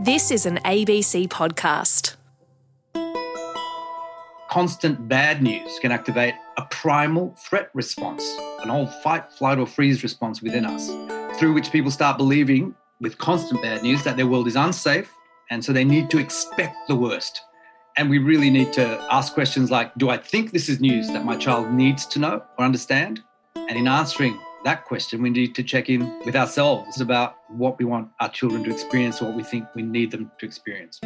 This is an ABC podcast. Constant bad news can activate a primal threat response, an old fight, flight or freeze response within us, through which people start believing with constant bad news that their world is unsafe, and so they need to expect the worst. And we really need to ask questions like, do I think this is news that my child needs to know or understand? And in answering that question, we need to check in with ourselves about what we want our children to experience or what we think we need them to experience.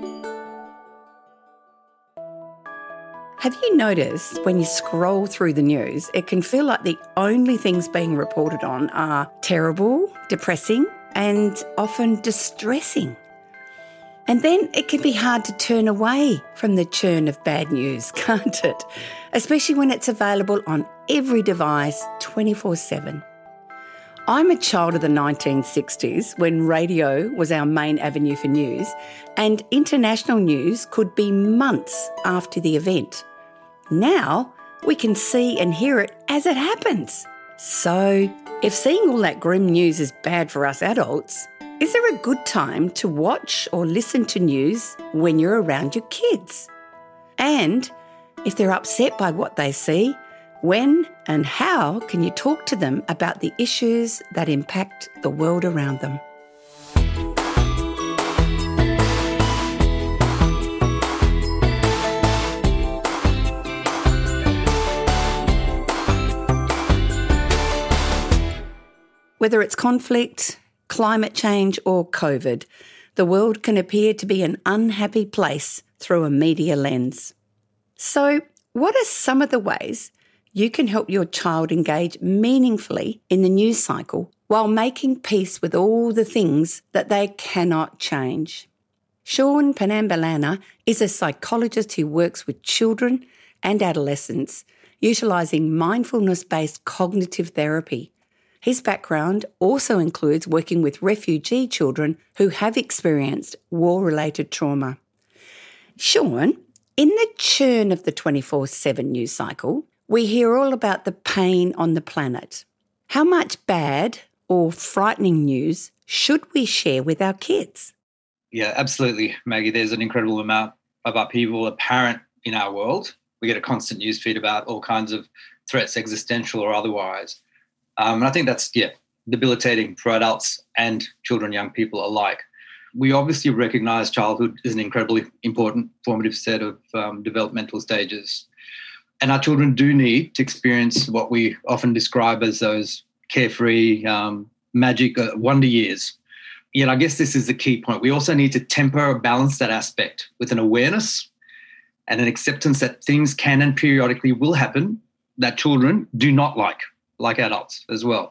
Have you noticed when you scroll through the news, it can feel like the only things being reported on are terrible, depressing, and often distressing? And then it can be hard to turn away from the churn of bad news, can't it? Especially when it's available on every device 24/7. I'm a child of the 1960s when radio was our main avenue for news, and international news could be months after the event. Now we can see and hear it as it happens. So if seeing all that grim news is bad for us adults, is there a good time to watch or listen to news when you're around your kids? And if they're upset by what they see, when and how can you talk to them about the issues that impact the world around them? Whether it's conflict, climate change or COVID, the world can appear to be an unhappy place through a media lens. So, what are some of the ways you can help your child engage meaningfully in the news cycle while making peace with all the things that they cannot change? Sean Panambalana is a psychologist who works with children and adolescents, utilising mindfulness-based cognitive therapy. His background also includes working with refugee children who have experienced war-related trauma. Sean, in the churn of the 24/7 news cycle, we hear all about the pain on the planet. How much bad or frightening news should we share with our kids? Yeah, absolutely, Maggie. There's an incredible amount of upheaval apparent in our world. We get a constant news feed about all kinds of threats, existential or otherwise. And I think that's, debilitating for adults and children, young people alike. We obviously recognise childhood is an incredibly important formative set of developmental stages. And our children do need to experience what we often describe as those carefree, magic wonder years. Yet I guess this is the key point. We also need to temper or balance that aspect with an awareness and an acceptance that things can and periodically will happen that children do not like adults as well.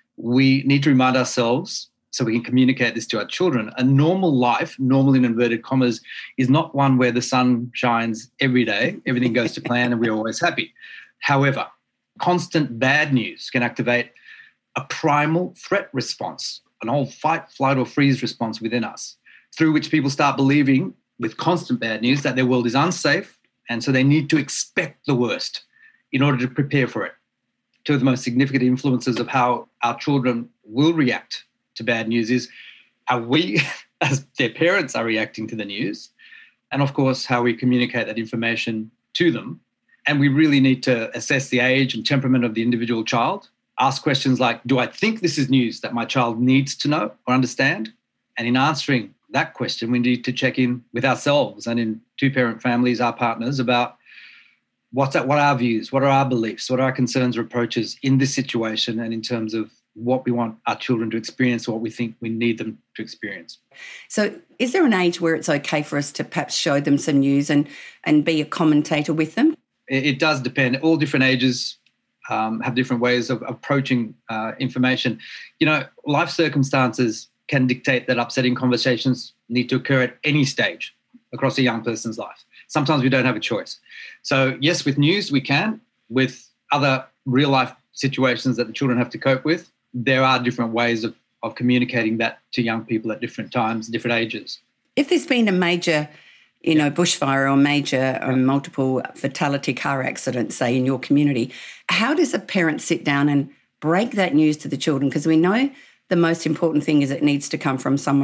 We need to remind ourselves, so we can communicate this to our children, a normal life, normal in inverted commas, is not one where the sun shines every day, everything goes to plan and we're always happy. However, constant bad news can activate a primal threat response, an old fight, flight or freeze response within us, through which people start believing with constant bad news that their world is unsafe, and so they need to expect the worst in order to prepare for it. Two of the most significant influences of how our children will react to bad news is how we, as their parents, are reacting to the news, and of course, how we communicate that information to them. And we really need to assess the age and temperament of the individual child, ask questions like, do I think this is news that my child needs to know or understand? And in answering that question, we need to check in with ourselves and in two-parent families, our partners, about what are our views, what are our beliefs, what are our concerns or approaches in this situation, and in terms of what we want our children to experience or what we think we need them to experience. So is there an age where it's okay for us to perhaps show them some news and be a commentator with them? It does depend. All different ages have different ways of approaching information. Life circumstances can dictate that upsetting conversations need to occur at any stage across a young person's life. Sometimes we don't have a choice. So yes, with news we can. With other real life situations that the children have to cope with, there are different ways of communicating that to young people at different times, different ages. If there's been a major, bushfire or major multiple fatality car accident, say, in your community, how does a parent sit down and break that news to the children? Because we know the most important thing is it needs to come from someone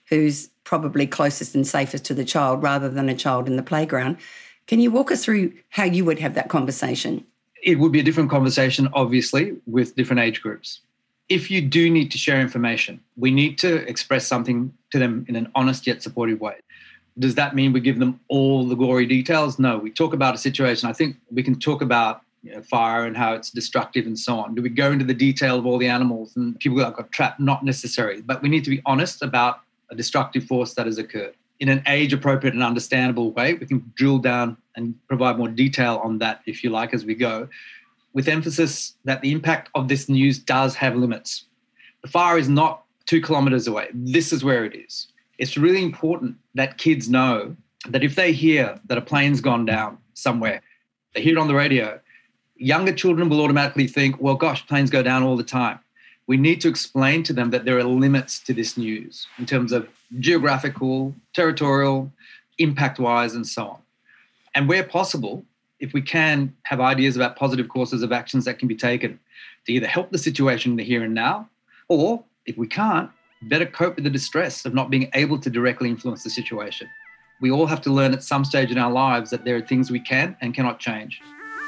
who's probably closest and safest to the child rather than a child in the playground. Can you walk us through how you would have that conversation? It would be a different conversation, obviously, with different age groups. If you do need to share information, we need to express something to them in an honest yet supportive way. Does that mean we give them all the gory details? No, we talk about a situation. I think we can talk about fire and how it's destructive and so on. Do we go into the detail of all the animals and people that got trapped? Not necessary, but we need to be honest about a destructive force that has occurred. In an age-appropriate and understandable way, we can drill down and provide more detail on that, if you like, as we go, with emphasis that the impact of this news does have limits. The fire is not 2 kilometres away. This is where it is. It's really important that kids know that if they hear that a plane's gone down somewhere, they hear it on the radio, younger children will automatically think, well, gosh, planes go down all the time. We need to explain to them that there are limits to this news in terms of geographical, territorial, impact-wise, and so on. And where possible, if we can have ideas about positive courses of actions that can be taken to either help the situation in the here and now, or if we can't, better cope with the distress of not being able to directly influence the situation. We all have to learn at some stage in our lives that there are things we can and cannot change.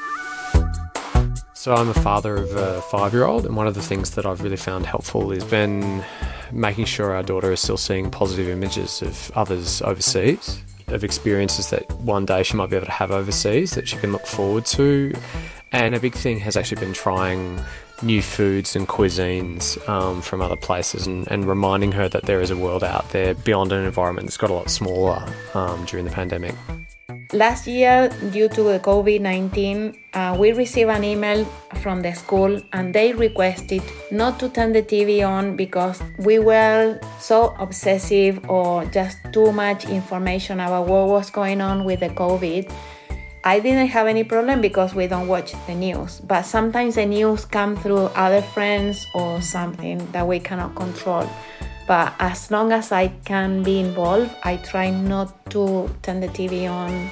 So I'm a father of a 5-year-old, and one of the things that I've really found helpful has been making sure our daughter is still seeing positive images of others overseas, of experiences that one day she might be able to have overseas that she can look forward to. And a big thing has actually been trying new foods and cuisines from other places and reminding her that there is a world out there beyond an environment that's got a lot smaller during the pandemic. Last year, due to the COVID-19, we received an email from the school and they requested not to turn the TV on because we were so obsessive or just too much information about what was going on with the COVID. I didn't have any problem because we don't watch the news, but sometimes the news come through other friends or something that we cannot control. But as long as I can be involved, I try not to turn the TV on.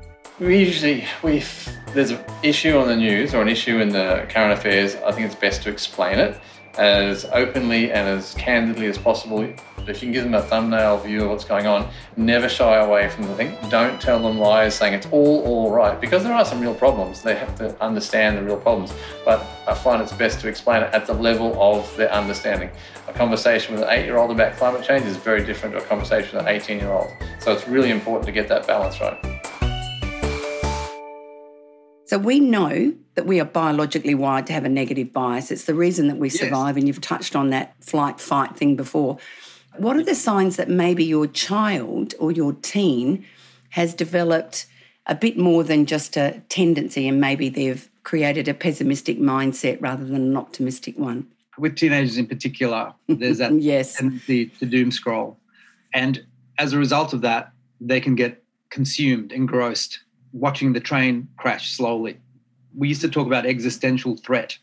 If there's an issue on the news or an issue in the current affairs, I think it's best to explain it as openly and as candidly as possible. If you can give them a thumbnail view of what's going on, never shy away from the thing. Don't tell them lies saying it's all right, because there are some real problems. They have to understand the real problems. But I find it's best to explain it at the level of their understanding. A conversation with an 8-year-old about climate change is very different to a conversation with an 18-year-old. So it's really important to get that balance right. So we know that we are biologically wired to have a negative bias. It's the reason that we survive, and you've touched on that flight-fight thing before. What are the signs that maybe your child or your teen has developed a bit more than just a tendency and maybe they've created a pessimistic mindset rather than an optimistic one? With teenagers in particular, there's that tendency to doom scroll. And as a result of that, they can get consumed, engrossed, watching the train crash slowly. We used to talk about existential threat,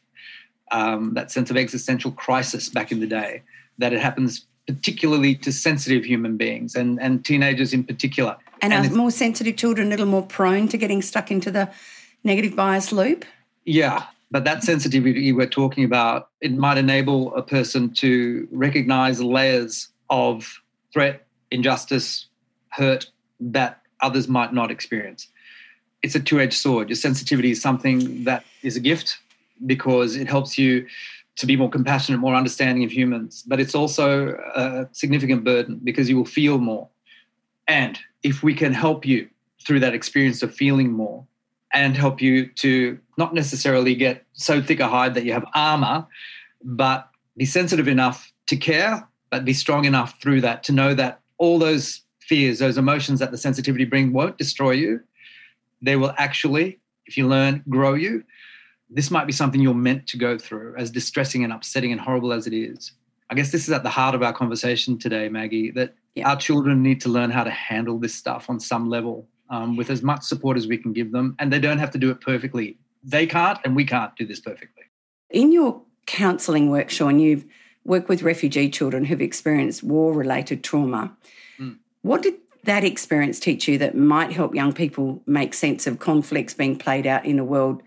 that sense of existential crisis back in the day, that it happens particularly to sensitive human beings and teenagers in particular. And are more sensitive children a little more prone to getting stuck into the negative bias loop? Yeah, but that sensitivity we're talking about, it might enable a person to recognise layers of threat, injustice, hurt that others might not experience. It's a two-edged sword. Your sensitivity is something that is a gift because it helps you to be more compassionate, more understanding of humans, but it's also a significant burden because you will feel more. And if we can help you through that experience of feeling more and help you to not necessarily get so thick a hide that you have armor, but be sensitive enough to care, but be strong enough through that to know that all those fears, those emotions that the sensitivity brings won't destroy you. They will actually, if you learn, grow you. This might be something you're meant to go through, as distressing and upsetting and horrible as it is. I guess this is at the heart of our conversation today, Maggie, that our children need to learn how to handle this stuff on some level with as much support as we can give them, and they don't have to do it perfectly. They can't, and we can't do this perfectly. In your counselling work, Sean, you've worked with refugee children who've experienced war-related trauma. What did that experience teach you that might help young people make sense of conflicts being played out in a world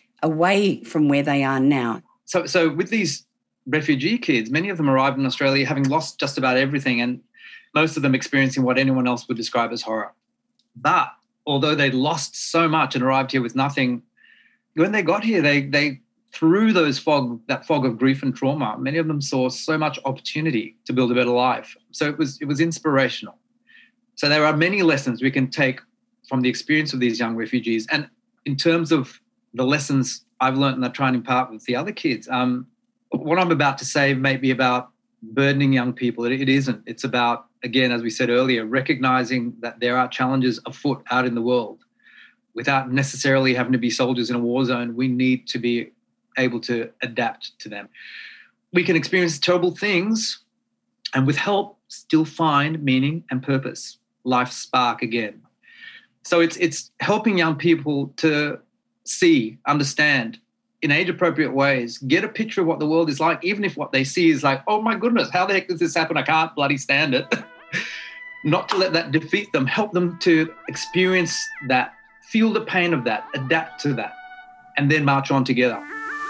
away from where they are now? So with these refugee kids, many of them arrived in Australia having lost just about everything, and most of them experiencing what anyone else would describe as horror. But although they lost so much and arrived here with nothing, when they got here, they through that fog of grief and trauma, many of them saw so much opportunity to build a better life. So it was inspirational. So there are many lessons we can take from the experience of these young refugees. And in terms of the lessons I've learned and I try and impart with the other kids, what I'm about to say may be about burdening young people. It isn't. It's about, again, as we said earlier, recognizing that there are challenges afoot out in the world. Without necessarily having to be soldiers in a war zone, we need to be able to adapt to them. We can experience terrible things and with help still find meaning and purpose, life's spark again. So it's helping young people to see, understand in age-appropriate ways, get a picture of what the world is like, even if what they see is like, oh my goodness, how the heck does this happen? I can't bloody stand it. Not to let that defeat them, help them to experience that, feel the pain of that, adapt to that, and then march on together.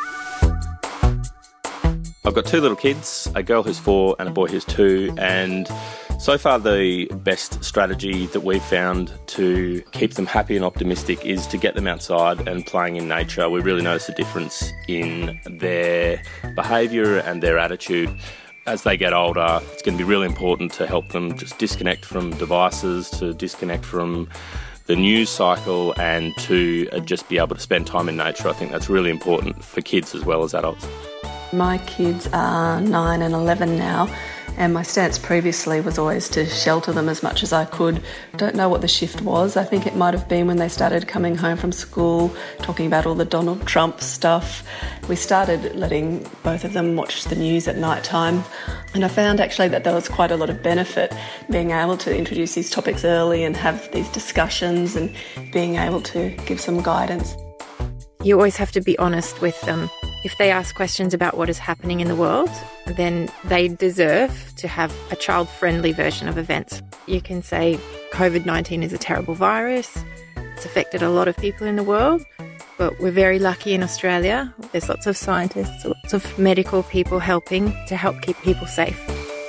I've got 2 little kids, a girl who's 4 and a boy who's 2, and so far the best strategy that we've found to keep them happy and optimistic is to get them outside and playing in nature. We really notice a difference in their behaviour and their attitude. As they get older, it's going to be really important to help them just disconnect from devices, to disconnect from the news cycle, and to just be able to spend time in nature. I think that's really important for kids as well as adults. My kids are 9 and 11 now, and my stance previously was always to shelter them as much as I could. Don't know what the shift was. I think it might have been when they started coming home from school, talking about all the Donald Trump stuff. We started letting both of them watch the news at night time, and I found actually that there was quite a lot of benefit being able to introduce these topics early and have these discussions and being able to give some guidance. You always have to be honest with them. If they ask questions about what is happening in the world, then they deserve to have a child-friendly version of events. You can say COVID-19 is a terrible virus. It's affected a lot of people in the world, but we're very lucky in Australia. There's lots of scientists, lots of medical people helping to help keep people safe.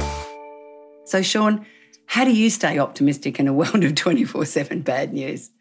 So, Sean, how do you stay optimistic in a world of 24/7 bad news?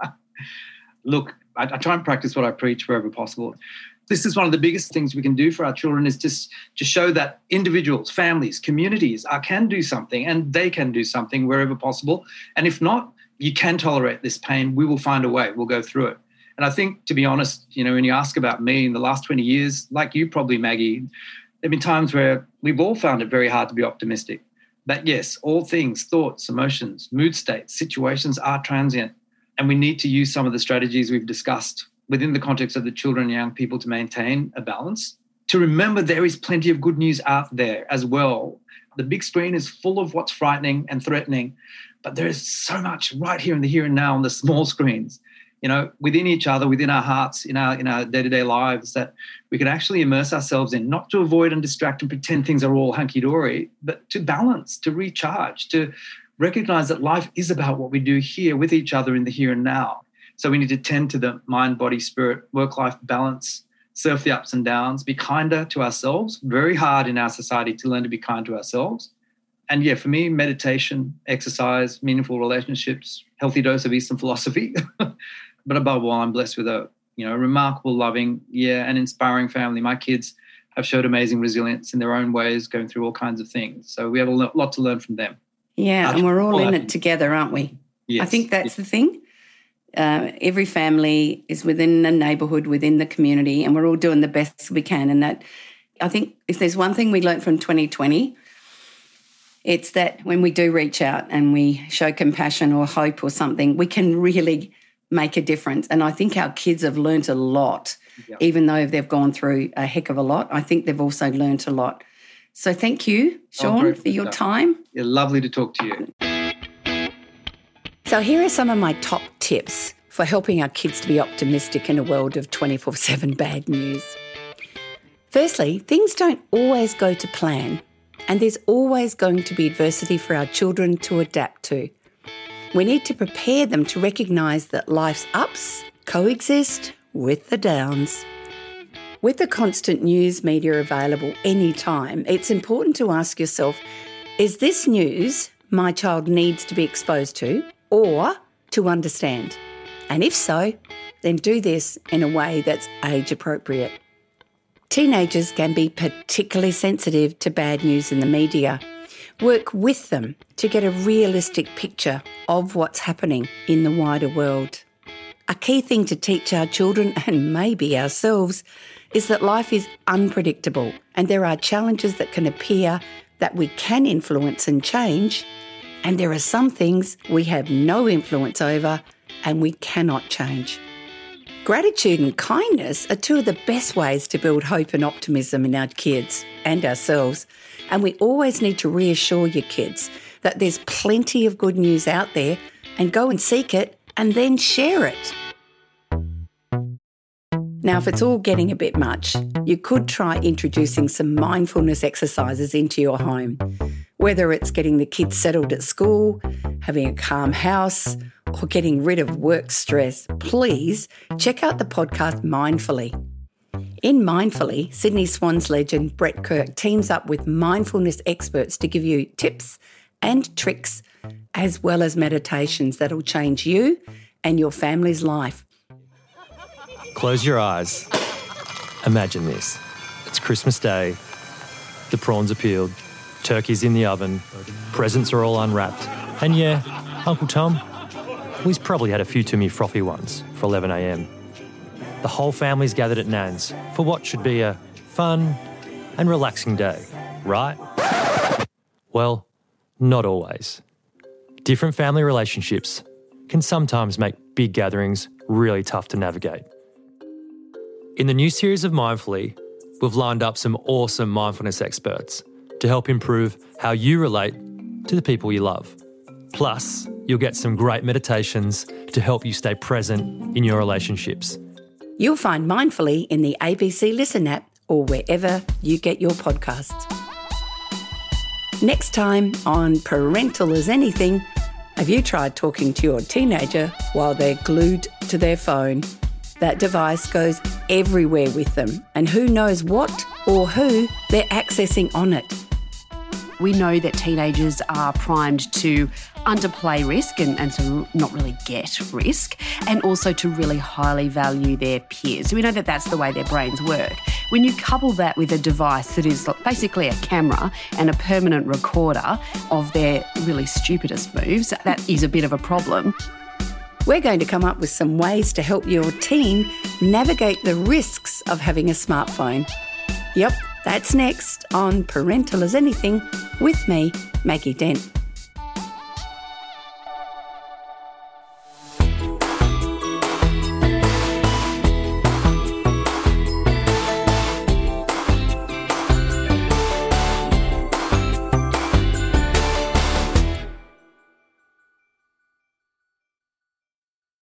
Look, I try and practice what I preach wherever possible. This is one of the biggest things we can do for our children, is just to show that individuals, families, communities can do something, and they can do something wherever possible. And if not, you can tolerate this pain. We will find a way. We'll go through it. And I think, to be honest, when you ask about me in the last 20 years, like you probably, Maggie, there have been times where we've all found it very hard to be optimistic. But yes, all things, thoughts, emotions, mood states, situations are transient. And we need to use some of the strategies we've discussed within the context of the children and young people to maintain a balance, to remember there is plenty of good news out there as well. The big screen is full of what's frightening and threatening, but there is so much right here in the here and now on the small screens, within each other, within our hearts, in our day-to-day lives, that we can actually immerse ourselves in, not to avoid and distract and pretend things are all hunky-dory, but to balance, to recharge, to recognize that life is about what we do here with each other in the here and now. So we need to tend to the mind, body, spirit, work-life balance, surf the ups and downs, be kinder to ourselves. Very hard in our society to learn to be kind to ourselves. And yeah, for me, meditation, exercise, meaningful relationships, healthy dose of Eastern philosophy. But above all, I'm blessed with a remarkable, loving, and inspiring family. My kids have showed amazing resilience in their own ways, going through all kinds of things. So we have a lot to learn from them. Yeah, and we're all in it together, aren't we? Yes. I think that's the thing. Every family is within a neighbourhood, within the community, and we're all doing the best we can. And that, I think, if there's one thing we learned from 2020, it's that when we do reach out and we show compassion or hope or something, we can really make a difference. And I think our kids have learnt a lot, even though they've gone through a heck of a lot. I think they've also learnt a lot. So thank you, Sean, for your time. Yeah, lovely to talk to you. So here are some of my top tips for helping our kids to be optimistic in a world of 24/7 bad news. Firstly, things don't always go to plan, and there's always going to be adversity for our children to adapt to. We need to prepare them to recognise that life's ups coexist with the downs. With the constant news media available anytime, it's important to ask yourself, is this news my child needs to be exposed to or to understand? And if so, then do this in a way that's age appropriate. Teenagers can be particularly sensitive to bad news in the media. Work with them to get a realistic picture of what's happening in the wider world. A key thing to teach our children, and maybe ourselves, is that life is unpredictable and there are challenges that can appear that we can influence and change, and there are some things we have no influence over and we cannot change. Gratitude and kindness are two of the best ways to build hope and optimism in our kids and ourselves, and we always need to reassure your kids that there's plenty of good news out there, and go and seek it and then share it. Now, if it's all getting a bit much, you could try introducing some mindfulness exercises into your home. Whether it's getting the kids settled at school, having a calm house, or getting rid of work stress, please check out the podcast Mindfully. In Mindfully, Sydney Swans legend Brett Kirk teams up with mindfulness experts to give you tips and tricks, as well as meditations that'll change you and your family's life. Close your eyes. Imagine this. It's Christmas Day. The prawns are peeled. Turkey's in the oven. Presents are all unwrapped. And yeah, Uncle Tom, he's probably had a few too many frothy ones for 11 a.m. The whole family's gathered at Nan's for what should be a fun and relaxing day, right? Well, not always. Different family relationships can sometimes make big gatherings really tough to navigate. In the new series of Mindfully, we've lined up some awesome mindfulness experts to help improve how you relate to the people you love. Plus, you'll get some great meditations to help you stay present in your relationships. You'll find Mindfully in the ABC Listen app or wherever you get your podcasts. Next time on Parental as Anything, have you tried talking to your teenager while they're glued to their phone? That device goes everywhere with them, and who knows what or who they're accessing on it. We know that teenagers are primed to underplay risk and to not really get risk, and also to really highly value their peers. So we know that that's the way their brains work. When you couple that with a device that is basically a camera and a permanent recorder of their really stupidest moves, that is a bit of a problem. We're going to come up with some ways to help your teen navigate the risks of having a smartphone. Yep, that's next on Parental as Anything with me, Maggie Dent.